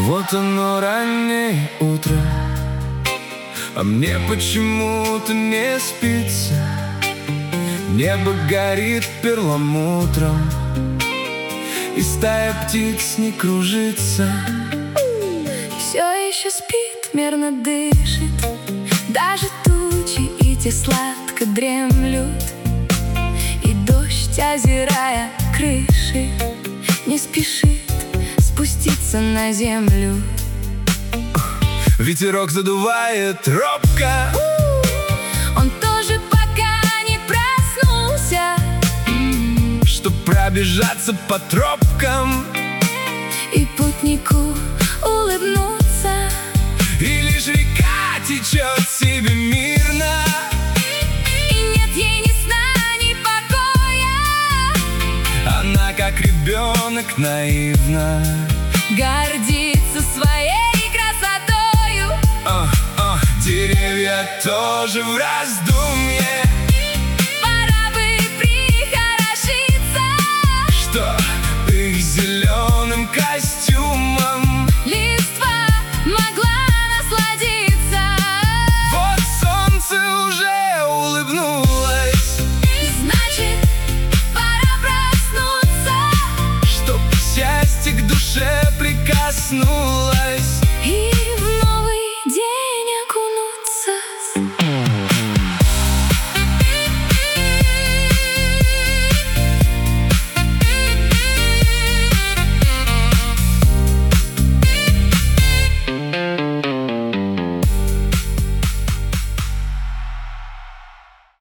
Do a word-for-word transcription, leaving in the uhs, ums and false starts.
Вот оно, раннее утро, а мне почему-то не спится. Небо горит перламутром, и стая птиц не кружится. Все еще спит, мерно дышит, даже тучи и те сладко дремлют. И дождь, озирая крыши, не спешит спуститься на землю. Ветерок задувает робко, он тоже пока не проснулся, чтоб пробежаться по тропкам и путнику улыбнуться. И лишь река течет себе мирно, и нет ей ни сна, ни покоя. она, как ребенок, наивна гордится своей красотою. а, а, Деревья тоже в раздумье, Пора бы прихорошиться, что их зеленым костюмом листва могла насладиться. вот солнце уже улыбнулось, Значит, пора проснуться, чтоб счастье к душе прикоснулось.